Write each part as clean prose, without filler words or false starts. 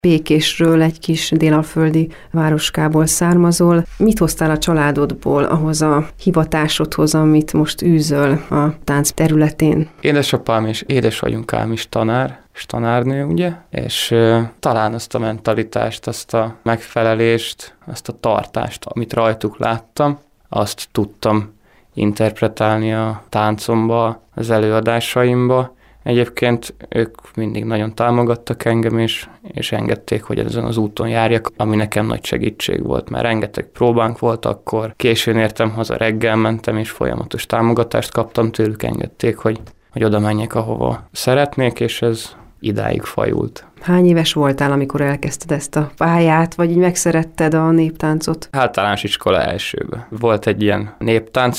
Békésről, egy kis délalföldi városkából származol. Mit hoztál a családodból ahhoz a hivatásodhoz, amit most űzöl a tánc területén? Édesapám és édesanyukám is tanár, és tanárnő, ugye? És talán azt a mentalitást, azt a megfelelést, azt a tartást, amit rajtuk láttam, azt tudtam interpretálni a táncomba, az előadásaimba. Egyébként ők mindig nagyon támogattak engem, és engedték, hogy ezen az úton járjak, ami nekem nagy segítség volt, mert rengeteg próbánk volt akkor, későn értem haza, reggel mentem, és folyamatos támogatást kaptam tőlük, engedték, hogy oda menjek, ahova szeretnék, és ez idáig fajult. Hány éves voltál, amikor elkezdted ezt a pályát, vagy így megszeretted a néptáncot? Általános iskola elsőbe. Volt egy ilyen néptánc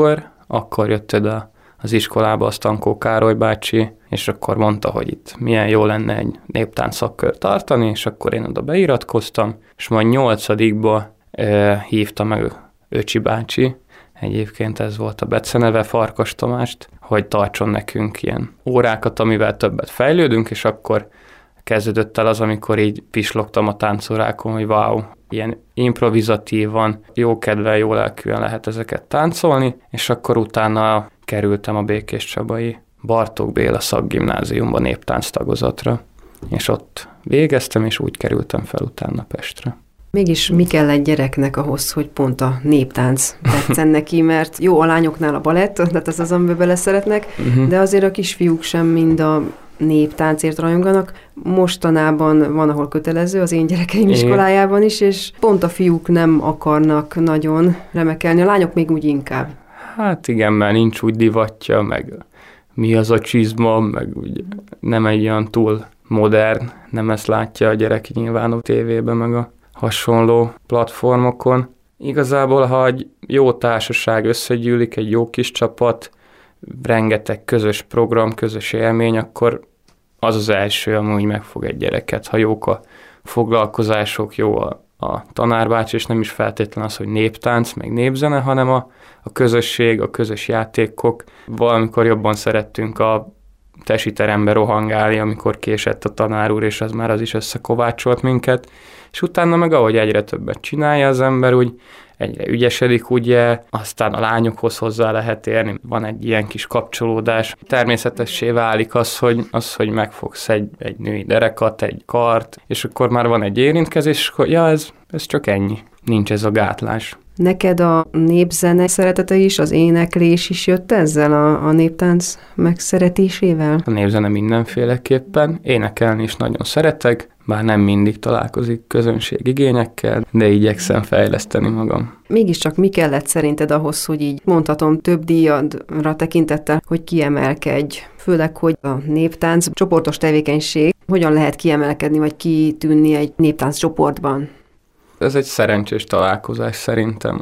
akkor jött oda az iskolába a Stankó Károly bácsi, és akkor mondta, hogy itt milyen jó lenne egy néptánc szakkört tartani, és akkor én oda beiratkoztam, és majd 8-ba hívta meg Öcsi bácsi, egyébként ez volt a beceneve, Farkas Tamást, hogy tartson nekünk ilyen órákat, amivel többet fejlődünk, és akkor kezdődött el az, amikor így pislogtam a táncórákon, hogy wow, ilyen improvizatívan, jókedvel, jó lelkűen lehet ezeket táncolni, és akkor utána kerültem a Békéscsabai Bartók Béla szakgimnáziumba néptánc tagozatra, és ott végeztem, és úgy kerültem fel utána Pestre. Mégis mi kell egy gyereknek ahhoz, hogy pont a néptánc tetszen neki, mert jó, a lányoknál a balett, tehát ez az, amiben bele szeretnek, de azért a kisfiúk sem mind a néptáncért rajonganak. Mostanában van, ahol kötelező, az én gyerekeim iskolájában is, és pont a fiúk nem akarnak nagyon remekelni, a lányok még úgy inkább. Hát igen, mert nincs úgy divatja, meg mi az a csizma, meg úgy nem egy olyan túl modern, nem ezt látja a gyerek nyilván a tévében, meg a hasonló platformokon. Igazából, ha egy jó társaság összegyűlik, egy jó kis csapat, rengeteg közös program, közös élmény, akkor az az első, amúgy megfog egy gyereket. Ha jók a foglalkozások, jó a tanárbács, és nem is feltétlen az, hogy néptánc, meg népzene, hanem a közösség, a közös játékok. Valamikor jobban szerettünk a tesiterembe rohangálni, amikor késett a tanár úr, és az is összekovácsolt minket. És utána meg ahogy egyre többet csinálja az ember, úgy egyre ügyesedik, ugye, aztán a lányokhoz hozzá lehet érni, van egy ilyen kis kapcsolódás. Természetessé válik az, hogy megfogsz egy női derekat, egy kart, és akkor már van egy érintkezés, és akkor ez csak ennyi. Nincs ez a gátlás. Neked a népzene szeretete is, az éneklés is jött ezzel a néptánc megszeretésével? A népzene mindenféleképpen. Énekelni is nagyon szeretek, bár nem mindig találkozik közönség igényekkel, de igyekszem fejleszteni magam. Mégiscsak mi kellett szerinted ahhoz, hogy így mondhatom több díjadra tekintettel, hogy kiemelkedj? Főleg, hogy a néptánc csoportos tevékenység, hogyan lehet kiemelkedni, vagy kitűnni egy néptánc csoportban? Ez egy szerencsés találkozás szerintem,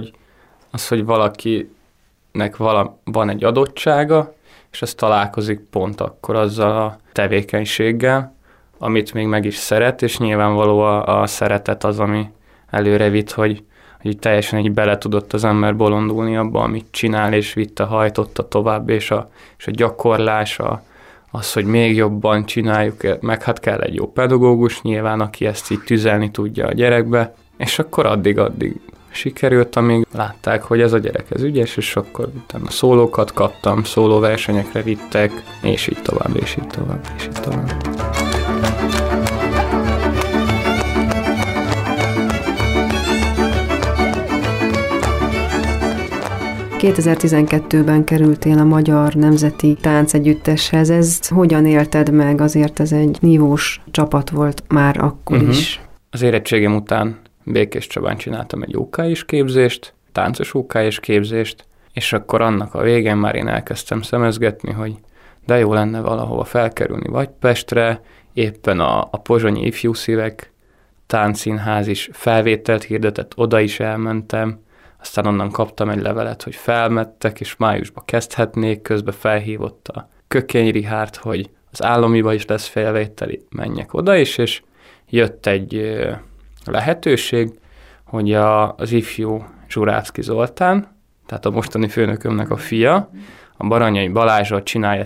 az, hogy valakinek van egy adottsága, és az találkozik pont akkor azzal a tevékenységgel, amit még meg is szeret, és nyilvánvaló a szeretet az, ami előre vitt, hogy teljesen így bele tudott az ember bolondulni abba, amit csinál, és vitte, hajtotta tovább, és a gyakorlás, az, hogy még jobban csináljuk, meg hát kell egy jó pedagógus nyilván, aki ezt így tüzelni tudja a gyerekbe, és akkor addig sikerült, amíg látták, hogy ez a gyerek ez ügyes, és akkor utána szólókat kaptam, szólóversenyekre vittek, és így tovább, és így tovább, és így tovább. 2012-ben kerültél a Magyar Nemzeti Táncegyütteshez. Ez hogyan élted meg? Azért ez egy nívós csapat volt már akkor is. Az érettségem után Békéscsabán csináltam egy OK-s képzést, táncos OK-s képzést, és akkor annak a végén már én elkezdtem szemezgetni, hogy de jó lenne valahova felkerülni, vagy Pestre, éppen a Pozsonyi Ifjú Szívek Táncszínház is felvételt hirdetett, oda is elmentem, aztán onnan kaptam egy levelet, hogy felmettek, és májusban kezdhetnék, közben felhívott a Kökény Richárd, hogy az államiba is lesz felvételi, menjek oda is, és jött egy lehetőség, hogy az ifjú Zsuráczki Zoltán, tehát a mostani főnökömnek a fia, a Baranyai Balázsral csinálja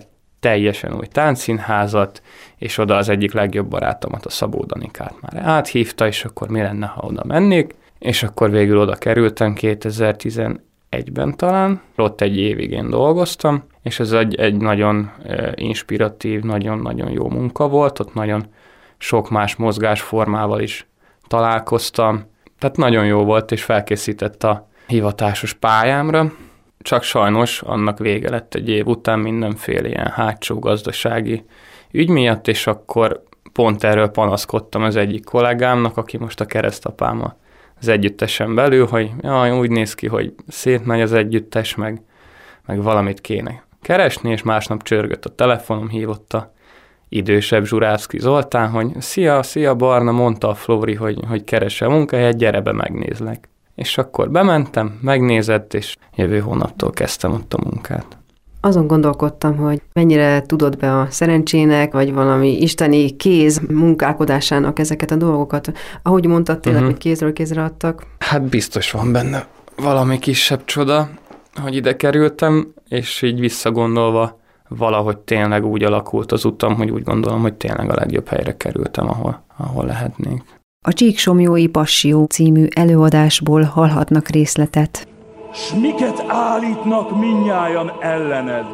teljesen új táncszínházat, és oda az egyik legjobb barátomat, a Szabó Danikát már áthívta, és akkor mi lenne, ha oda mennék, és akkor végül oda kerültem 2011-ben talán, ott egy évig én dolgoztam, és ez egy nagyon inspiratív, nagyon-nagyon jó munka volt, ott nagyon sok más mozgásformával is találkoztam, tehát nagyon jó volt, és felkészített a hivatásos pályámra, csak sajnos annak vége lett egy év után mindenféle ilyen hátsó gazdasági ügy miatt, és akkor pont erről panaszkodtam az egyik kollégámnak, aki most a keresztapám az együttesen belül, hogy úgy néz ki, hogy szétmegy az együttes, meg valamit kéne keresni, és másnap csörgött a telefonom, hívott a idősebb Zsurávszky Zoltán, hogy szia Barna, mondta a Flóri, hogy keresse a munkahelyet, gyere be, megnézlek. És akkor bementem, megnézett, és jövő hónaptól kezdtem ott a munkát. Azon gondolkodtam, hogy mennyire tudod be a szerencsének, vagy valami isteni kéz munkálkodásának ezeket a dolgokat. Ahogy mondtad, tényleg, hogy kézről kézre adtak. Hát biztos van benne valami kisebb csoda, hogy ide kerültem, és így visszagondolva valahogy tényleg úgy alakult az utam, hogy úgy gondolom, hogy tényleg a legjobb helyre kerültem, ahol lehetnék. A Csíksomlyói Passió című előadásból hallhatnak részletet. S miket állítnak mindnyájan ellened?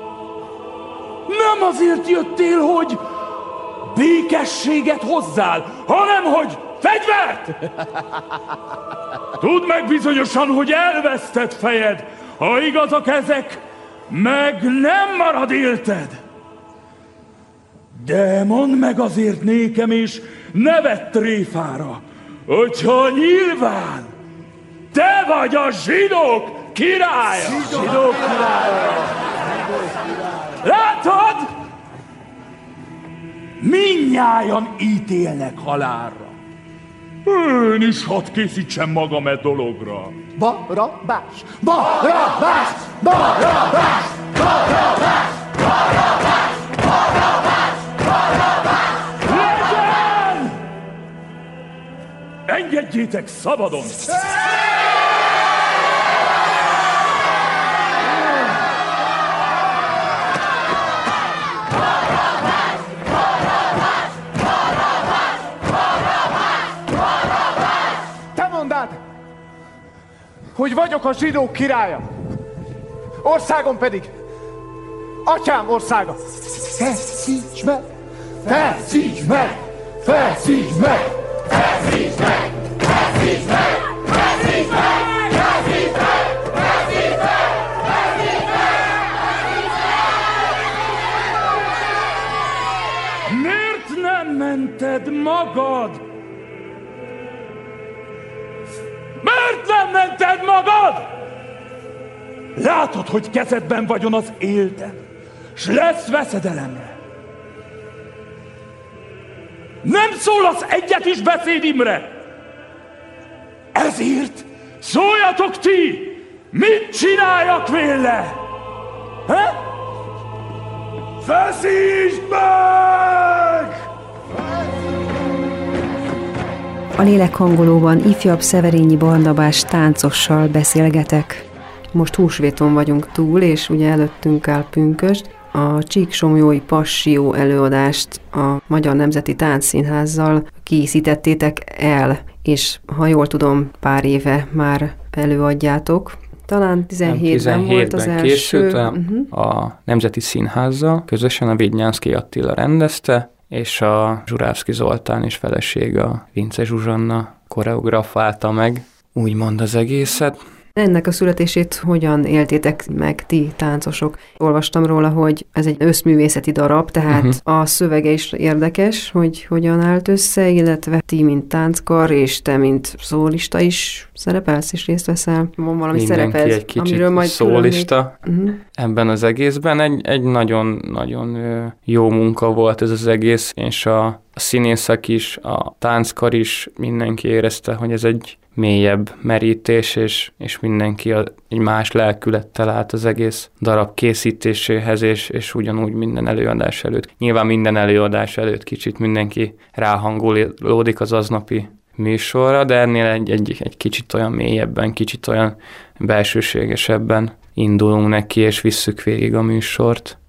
Nem azért jöttél, hogy békességet hozzál, hanem hogy fegyvert! Tudd meg bizonyosan, hogy elvesztett fejed, ha igazak ezek, meg nem marad élted. De mondd meg azért nékem, és ne vedd tréfára, hogyha nyilván te vagy a zsidók királya! Zsidók királya! Látod? Mindnyájan ítélnek halálra. Én is hadd készítsem magam e dologra. Barabbás! Barabbás! Barabbás! Barabbás! Barabbás! Barabbás! Barabbás! Legyen! Engedjétek szabadon! Hogy vagyok a zsidók királya, országom pedig atyám országa. Feszíts meg! Feszíts meg! Feszíts meg! Feszíts meg! Feszíts meg! Feszíts meg! Feszíts meg! Feszíts meg! Feszíts meg! Miért nem mented magad? Miért nem mented magad? Látod, hogy kezedben vagyon az élted, s lesz veszedelemre. Nem szólasz egyet is beszédimre. Ezért szóljatok ti, mit csináljak véle? Feszítsd meg! A lélekhangolóban ifjabb Szeverényi Barnabás táncossal beszélgetek. Most húsvéton vagyunk túl, és ugye előttünk áll pünkösd. A Csíksomlyói Passió előadást a Magyar Nemzeti Táncszínházzal készítettétek el, és ha jól tudom, pár éve már előadjátok. Talán 17-ben volt az első. Készült a Nemzeti Színházzal, közösen a Vidnyánszky Attila rendezte, és a Zsurávszky Zoltán és felesége, a Vince Zsuzsanna koreografálta meg, úgymond az egészet. Ennek a születését hogyan éltétek meg ti, táncosok? Olvastam róla, hogy ez egy összművészeti darab, tehát a szövege is érdekes, hogy hogyan állt össze, illetve ti, mint tánckar, és te, mint szólista is szerepelsz és részt veszel. Van valami szereped, egy kicsit amiről majd szólista ebben az egészben. Egy nagyon-nagyon jó munka volt ez az egész, és a színészek is, a tánckar is, mindenki érezte, hogy ez egy mélyebb merítés, és mindenki egy más lelkülettel állt az egész darab készítéséhez, és ugyanúgy minden előadás előtt. Nyilván minden előadás előtt kicsit mindenki ráhangolódik az aznapi műsorra, de ennél egy kicsit olyan mélyebben, kicsit olyan belsőségesebben indulunk neki, és visszük végig a műsort.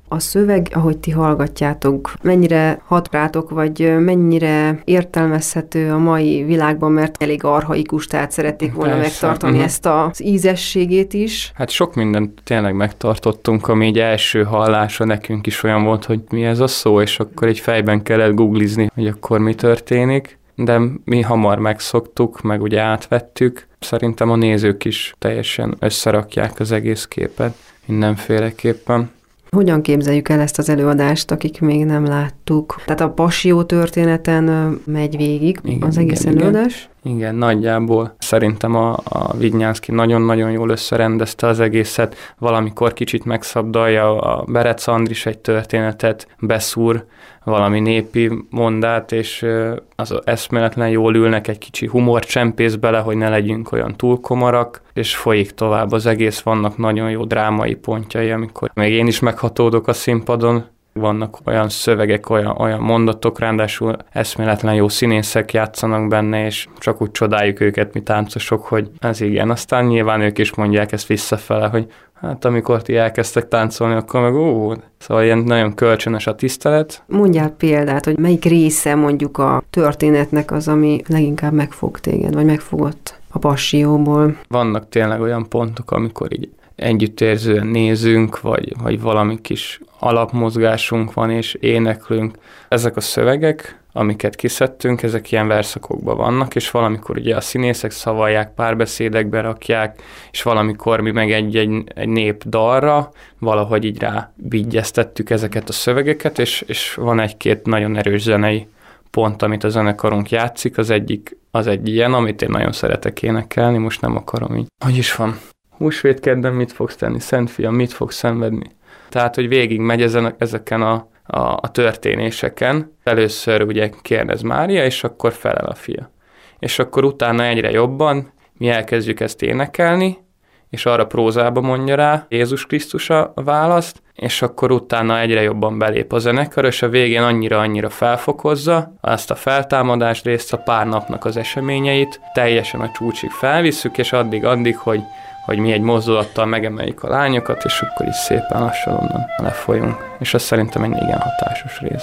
A szöveg, ahogy ti hallgatjátok, mennyire hat rátok, vagy mennyire értelmezhető a mai világban, mert elég archaikus, tehát szerették volna megtartani ezt az ízességét is. Hát sok mindent tényleg megtartottunk, ami így első hallásra nekünk is olyan volt, hogy mi ez a szó, és akkor egy fejben kellett googlizni, hogy akkor mi történik. De mi hamar megszoktuk, meg ugye átvettük. Szerintem a nézők is teljesen összerakják az egész képet mindenféleképpen. Hogyan képzeljük el ezt az előadást, akik még nem láttuk? Tehát a Passió történeten megy végig az egész előadás? Igen, nagyjából. Szerintem a Vidnyánszky nagyon-nagyon jól összerendezte az egészet. Valamikor kicsit megszabdalja, a Berec Andris egy történetet beszúr, valami népi mondát, és az eszméletlen jól ülnek, egy kicsi humor csempész bele, hogy ne legyünk olyan túl komorak, és folyik tovább az egész, vannak nagyon jó drámai pontjai, amikor még én is meghatódok a színpadon, vannak olyan szövegek, olyan mondatok, ráadásul eszméletlen jó színészek játszanak benne, és csak úgy csodáljuk őket, mi táncosok, hogy ez igen. Aztán nyilván ők is mondják ezt visszafele, hogy hát amikor ti elkezdtek táncolni, akkor meg szóval ilyen nagyon kölcsönös a tisztelet. Mondjál példát, hogy melyik része mondjuk a történetnek az, ami leginkább megfog téged, vagy megfogott a Passióból. Vannak tényleg olyan pontok, amikor így együttérzően nézünk, vagy valami kis alapmozgásunk van, és éneklünk. Ezek a szövegek, amiket kiszedtünk, ezek ilyen verszakokban vannak, és valamikor ugye a színészek szavalják, párbeszédekbe rakják, és valamikor mi meg egy népdalra valahogy így rávigyeztettük ezeket a szövegeket, és van egy-két nagyon erős zenei pont, amit a zenekarunk játszik, az egy ilyen, amit én nagyon szeretek énekelni, most nem akarom így. Hogy is van? Húsvétkedden mit fogsz tenni? Szentfiam, mit fogsz szenvedni? Tehát, hogy végig megy ezeken a történéseken. Először ugye kérdez Mária, és akkor felel a fia. És akkor utána egyre jobban mi elkezdjük ezt énekelni, és arra prózába mondja rá Jézus Krisztus a választ, és akkor utána egyre jobban belép a zenekar, és a végén annyira felfokozza azt a feltámadás részt, a pár napnak az eseményeit, teljesen a csúcsig felvisszük, és addig, hogy mi egy mozdulattal megemeljük a lányokat, és akkor is szépen lassan onnan lefolyunk. És ez szerintem egy igen hatásos rész.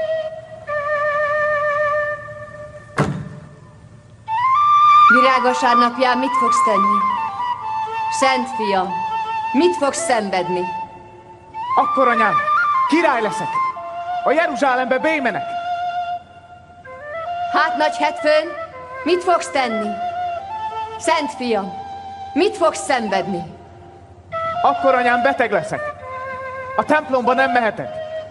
Virágvasárnapján mit fogsz tenni? Szent fiam, mit fogsz szenvedni? Akkor, anyám, király leszek! A Jeruzsálembe bémenek! Hát nagy hetfőn, mit fogsz tenni? Szent fiam, mit fogsz szenvedni? Akkor, anyám, beteg leszek! A templomba nem mehetek!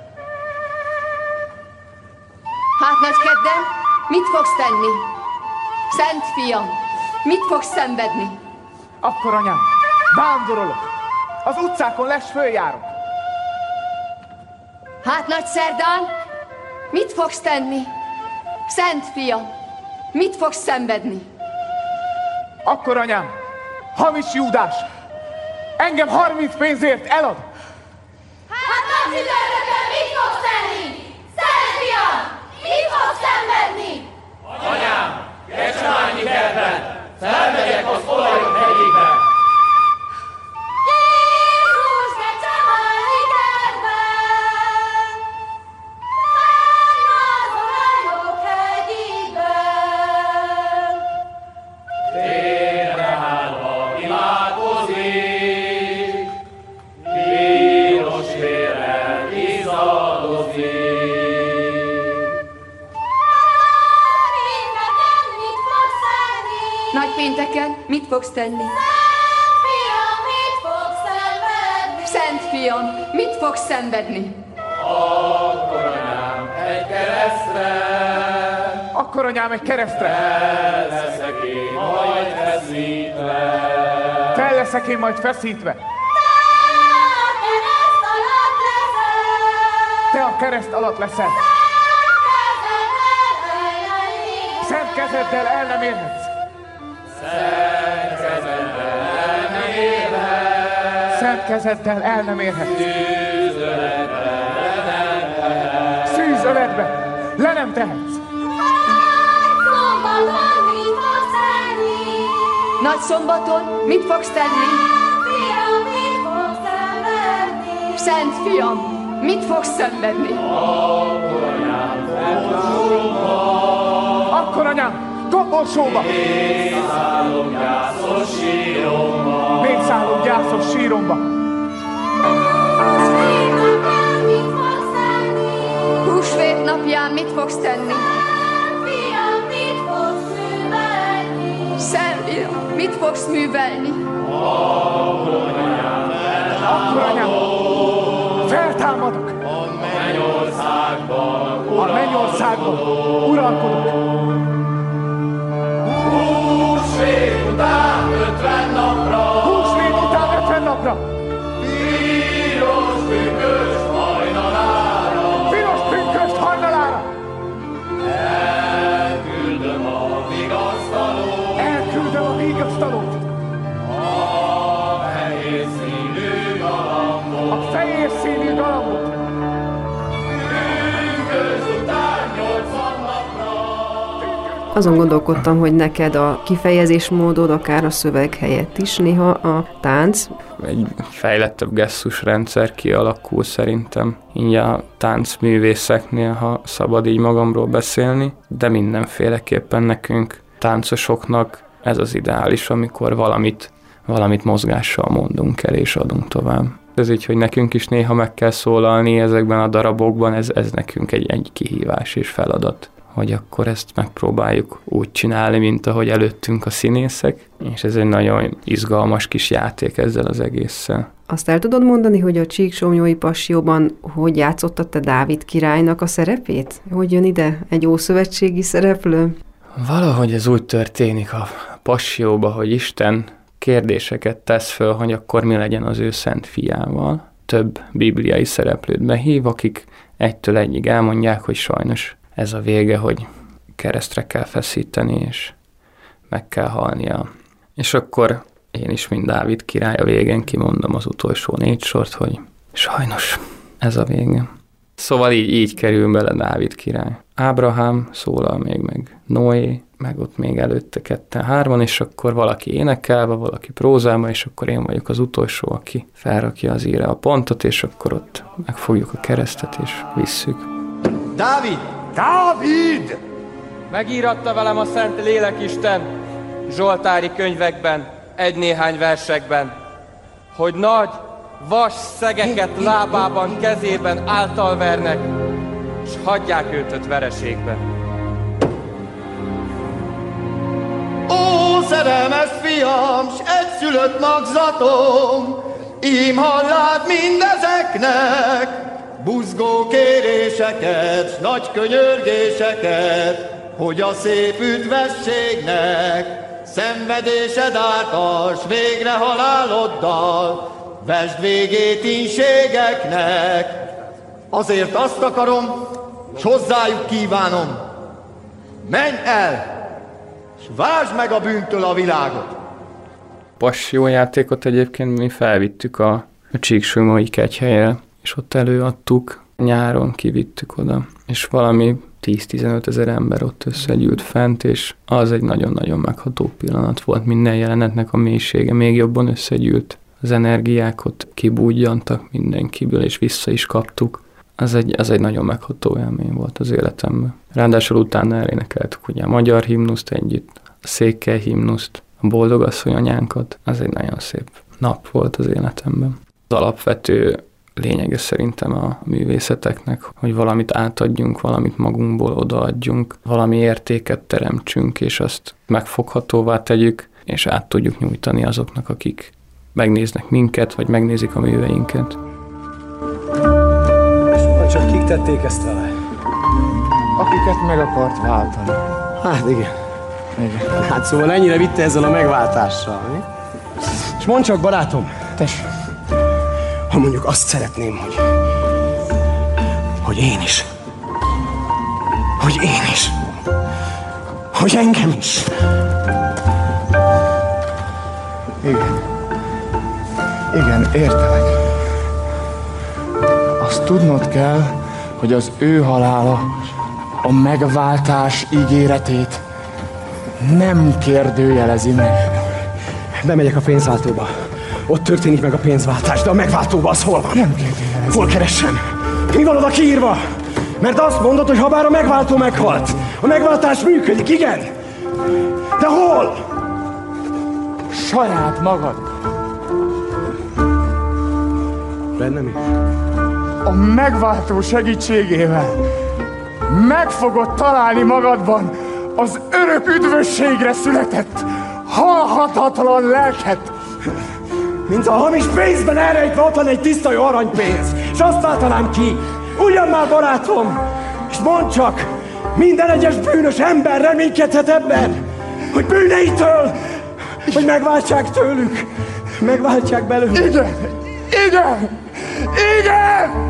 Hát nagy kedden, mit fogsz tenni? Szent fiam, mit fogsz szenvedni? Akkor, anyám, vándorolok! Az utcákon följárok! Hát nagy szerdán, mit fogsz tenni? Szent fiam, mit fogsz szenvedni? Akkor, anyám, hamis Júdás engem 30 pénzért elad! Hát nagy csütörtökön mit fogsz tenni? Szent fiam, mit fogsz szenvedni? Anyám, Gecsemányi kertben felmegyek az olajok hegyébe. Jézus, Gecsemányi kertben, fenn az olajok hegyében. Térre állva imádkozik, piros vérrel izzadozik. Nagypénteken mit fogsz tenni? Szent fiam, mit fogsz szenvedni? Szent fiam, mit fogsz szenvedni? Akkor, anyám, egy keresztre, Akkor, anyám, egy keresztre! fel leszek én majd feszítve. Fel leszek én majd feszítve! Te a kereszt alatt leszel! Szent kezeddel el nem érhetsz! Szent kezeddel el nem érhetsz! Szűzöletbe le nem tehetsz! Nagy szombaton mit fogsz tenni? Fiam, mit fogsz szenvedni? Szent fiam, mit fogsz szenvedni? Akkor anyám, gombósóba! Mészállom gyászos síromba! Húsvét napján mit fogsz tenni? Fiam, mit fogsz művelni? Szentfiam, mit fogsz művelni? Akkor anyám, feltámadok! A mennyországban uralkodok! Húsvét után 50 napra, Húsvét után 50 napra! piros pünkösd hajnalára, Piros pünkösd hajnalára! elküldöm a vigasztalót, Elküldöm a vigasztalót! a fehér színű galambot. A fehér színű galambot! Pünkösd után 80 napra, Azon gondolkodtam, hogy neked a kifejezésmódod, akár a szöveg helyett is néha a tánc. Egy fejlettebb gesztusrendszer kialakul szerintem. Így a táncművészeknél, ha szabad így magamról beszélni, de mindenféleképpen nekünk, táncosoknak ez az ideális, amikor valamit mozgással mondunk el és adunk tovább. Ez így, hogy nekünk is néha meg kell szólalni ezekben a darabokban, ez nekünk egy kihívás és feladat, hogy akkor ezt megpróbáljuk úgy csinálni, mint ahogy előttünk a színészek, és ez egy nagyon izgalmas kis játék ezzel az egésszel. Azt el tudod mondani, hogy a Csíksomlyói Passióban hogy játszottad te Dávid királynak a szerepét? Hogy jön ide egy ószövetségi szereplő? Valahogy ez úgy történik a Passióba, hogy Isten kérdéseket tesz föl, hogy akkor mi legyen az ő szent fiával. Több bibliai szereplőt behív, akik egytől egyig elmondják, hogy sajnos ez a vége, hogy keresztre kell feszíteni, és meg kell halnia. És akkor én is, mint Dávid király, a végén kimondom az utolsó 4 sort, hogy sajnos ez a vége. Szóval így kerül bele Dávid király. Ábrahám szólal még meg Noé, meg ott még előtte 2-3, és akkor valaki énekelve, valaki prózálva, és akkor én vagyok az utolsó, aki felrakja az íre a pontot, és akkor ott megfogjuk a keresztet, és visszük. Dávid! Dávid! Megíratta velem a Szent Lélekisten zsoltári könyvekben, egy-néhány versekben, hogy nagy, vas szegeket lábában, kezében által vernek, s hagyják őt vereségbe. Ó, szerelmes fiam, s egyszülött magzatom, ím hallád mindezeknek, buzgó kéréseket, s nagy könyörgéseket, hogy a szép üdvességnek szenvedésed által, s végre haláloddal vesd végét ínségeknek. Azért azt akarom, s hozzájuk kívánom, menj el, s vásd meg a bűntől a világot. Passió-játékot egyébként mi felvittük a Csíksomlyói Kegyhelyre, és ott előadtuk, nyáron kivittük oda, és valami 10-15 ezer ember ott összegyűlt fent, és az egy nagyon-nagyon megható pillanat volt. Minden jelenetnek a mélysége még jobban összegyűlt. Az energiák ott kibújjantak mindenkiből, és vissza is kaptuk. Az egy nagyon megható élmény volt az életemben. Ráadásul utána elénekeltük ugye a magyar himnuszt együtt, a székely himnuszt, a boldogasszony anyánkat. Az egy nagyon szép nap volt az életemben. Az alapvető lényege szerintem a művészeteknek, hogy valamit átadjunk, valamit magunkból odaadjunk, valami értéket teremtsünk, és azt megfoghatóvá tegyük, és át tudjuk nyújtani azoknak, akik megnéznek minket, vagy megnézik a műveinket. Csak kik tették ezt vele? Akiket meg akart váltani. Hát igen. Hát szóval ennyire vitte ezzel a megváltással, mi? És mondd csak, barátom, Tessék. ha mondjuk azt szeretném, hogy én is. Hogy engem is. Igen, értelek. Azt tudnod kell, hogy az ő halála a megváltás ígéretét nem kérdőjelezi meg. Bemegyek a pénzváltóba. Ott történik meg a pénzváltás, de a megváltóba az hol van? Nem kérdőjelezi. Hol keressem? Mi van oda kiírva? Mert azt mondod, hogy habár a megváltó meghalt. A megváltás működik, igen? De hol? Saját magad. Bennem is. A megváltó segítségével meg fogod találni magadban az örök üdvösségre született, halhatatlan lelket. Mint a hamis pénzben elrejtve ott van egy tiszta jó aranypénz, és azt váltanám ki. Ugyan már, barátom, és mondd csak, minden egyes bűnös ember reménykedhet ebben, hogy bűneitől, hogy megváltsák tőlük, megváltsák belőlük. Igen, igen, igen!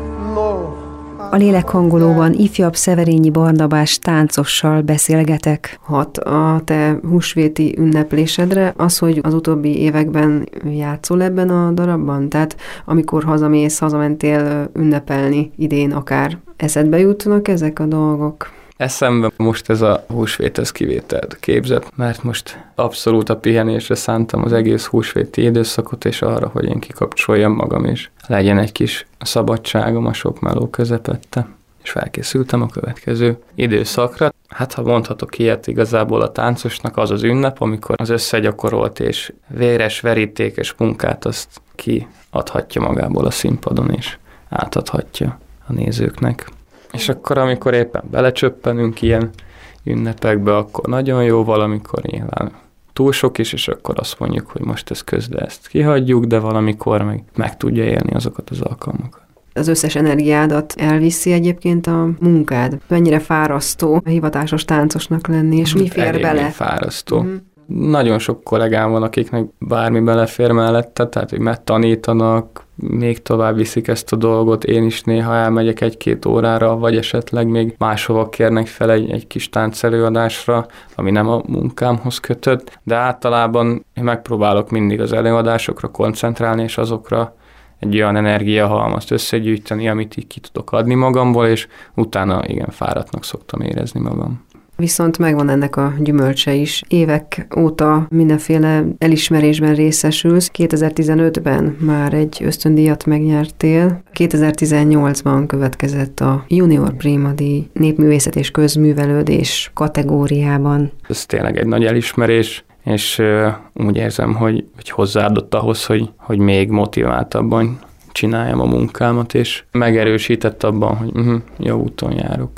A lélekhangolóban ifjabb Szeverényi Barnabás táncossal beszélgetek. Hat a te húsvéti ünneplésedre az, hogy az utóbbi években játszol ebben a darabban? Tehát amikor hazamentél ünnepelni idén akár, eszedbe jutnak ezek a dolgok? Eszembe most ez a húsvét, ez kivételt képzett, mert most abszolút a pihenésre szántam az egész húsvéti időszakot, és arra, hogy én kikapcsoljam magam, és legyen egy kis szabadságom a sok meló közepette. És felkészültem a következő időszakra. Hát, ha mondhatok ilyet, igazából a táncosnak az az ünnep, amikor az összegyakorolt és véres, verítékes munkát azt kiadhatja magából a színpadon, és átadhatja a nézőknek. És akkor, amikor éppen belecsöppenünk ilyen ünnepekbe, akkor nagyon jó, valamikor nyilván túl sok is, és akkor azt mondjuk, hogy most ez közde ezt kihagyjuk, de valamikor meg tudja élni azokat az alkalmakat. Az összes energiádat elviszi egyébként a munkád. Mennyire fárasztó a hivatásos táncosnak lenni, és mi fér bele? Fárasztó. Nagyon sok kollégám van, akiknek bármi belefér mellette, tehát hogy megtanítanak, még tovább viszik ezt a dolgot, én is néha elmegyek 1-2 órára, vagy esetleg még máshova kérnek fel egy kis táncelőadásra, ami nem a munkámhoz kötött, de általában én megpróbálok mindig az előadásokra koncentrálni, és azokra egy olyan energiahalmazt összegyűjteni, amit így ki tudok adni magamból, és utána igen, fáradtnak szoktam érezni magam. Viszont megvan ennek a gyümölcse is. Évek óta mindenféle elismerésben részesülsz. 2015-ben már egy ösztöndíjat megnyertél. 2018-ban következett a Junior Prima díj népművészet és közművelődés kategóriában. Ez tényleg egy nagy elismerés, és úgy érzem, hogy hozzáadott ahhoz, hogy még motiváltabban csináljam a munkámat, és megerősített abban, hogy jó úton járok.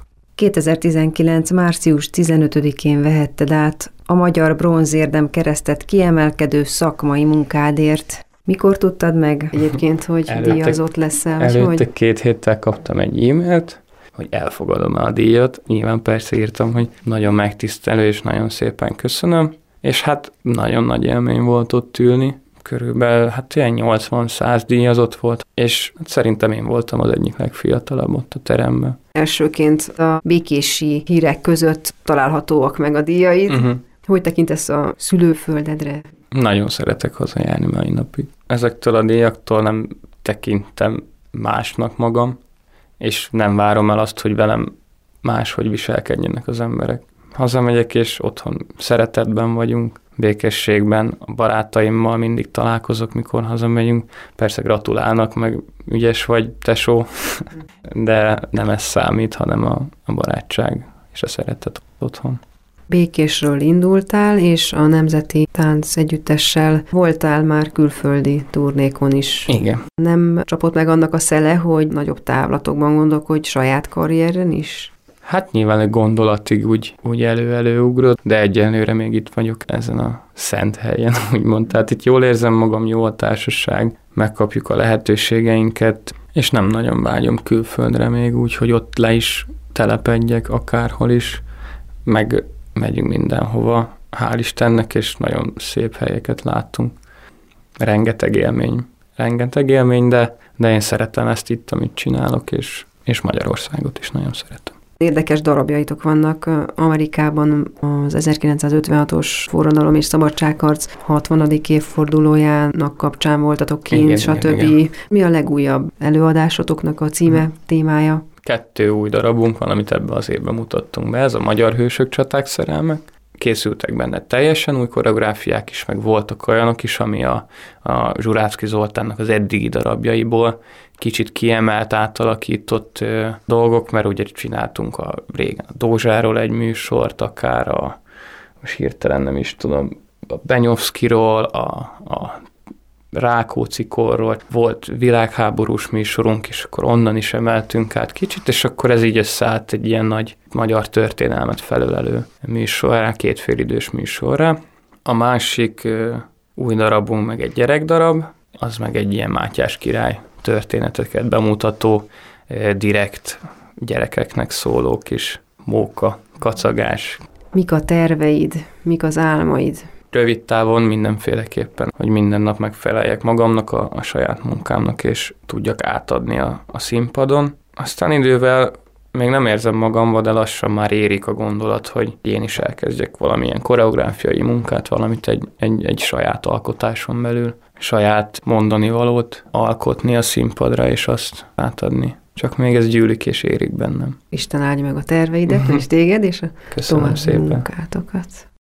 2019. március 15-én vehetted át a Magyar Bronzérdem keresztet kiemelkedő szakmai munkádért. Mikor tudtad meg egyébként, hogy díjazott leszel? Előtte 2 héttel kaptam egy e-mailt, hogy elfogadom a díjat. Nyilván persze írtam, hogy nagyon megtisztelő és nagyon szépen köszönöm, és hát nagyon nagy élmény volt ott ülni. Körülbelül ilyen 80-100 díjazott volt, és szerintem én voltam az egyik legfiatalabb ott a teremben. Elsőként a békési hírek között találhatóak meg a díjaid. Hogy tekintesz a szülőföldedre? Nagyon szeretek hazajárni mai napig. Ezektől a díjaktól nem tekintem másnak magam, és nem várom el azt, hogy velem máshogy viselkedjenek az emberek. Hazamegyek, és otthon szeretetben vagyunk, békességben, a barátaimmal mindig találkozok, mikor hazamegyünk. Persze gratulálnak, meg ügyes vagy, tesó, de nem ez számít, hanem a barátság és a szeretet otthon. Békésről indultál, és a Nemzeti Tánc Együttessel voltál már külföldi turnékon is. Igen. Nem csapott meg annak a szele, hogy nagyobb távlatokban gondolkodj saját karrieren is? Hát nyilván egy gondolatig úgy elő-előugrott, de egyelőre még itt vagyok ezen a szent helyen, úgymond. Tehát itt jól érzem magam, jó a társaság, megkapjuk a lehetőségeinket, és nem nagyon vágyom külföldre még úgy, hogy ott le is telepedjek akárhol is, meg megyünk mindenhova, hál' Istennek, és nagyon szép helyeket láttunk. Rengeteg élmény, de én szeretem ezt itt, amit csinálok, és Magyarországot is nagyon szeretem. Érdekes darabjaitok vannak. Amerikában az 1956-os forradalom és szabadságharc 60. évfordulójának kapcsán voltatok kint, stb. Igen. Mi a legújabb előadásotoknak a címe, témája? 2 új darabunk van, amit ebben az évben mutattunk be. Ez a Magyar Hősök, Csaták, Szerelmek. készültek benne teljesen új koreográfiák is, meg voltak olyanok is, ami a Zsuráczky Zoltánnak az eddigi darabjaiból kicsit kiemelt, átalakított dolgok, mert ugye csináltunk régen a Dózsáról egy műsort, akár most hirtelen nem is tudom, a Benyovszkiról, a Rákóczi korról, volt világháborús műsorunk, és akkor onnan is emeltünk át kicsit, és akkor ez így összeállt egy ilyen nagy magyar történelmet felölelő műsorra, 2 félidős műsorra. A másik új darabunk meg egy gyerekdarab, az meg egy ilyen Mátyás király történeteket bemutató, direkt gyerekeknek szóló kis móka, kacagás. Mik a terveid, mik az álmaid? Rövid távon mindenféleképpen, hogy minden nap megfeleljek magamnak, a saját munkámnak, és tudjak átadni a színpadon. Aztán idővel még nem érzem magamba, de lassan már érik a gondolat, hogy én is elkezdjek valamilyen koreográfiai munkát, valamit egy saját alkotáson belül, saját mondani valót alkotni a színpadra, és azt átadni. Csak még ez gyűlik és érik bennem. Isten áldja meg a terveidet, és téged, és a további munkátokat.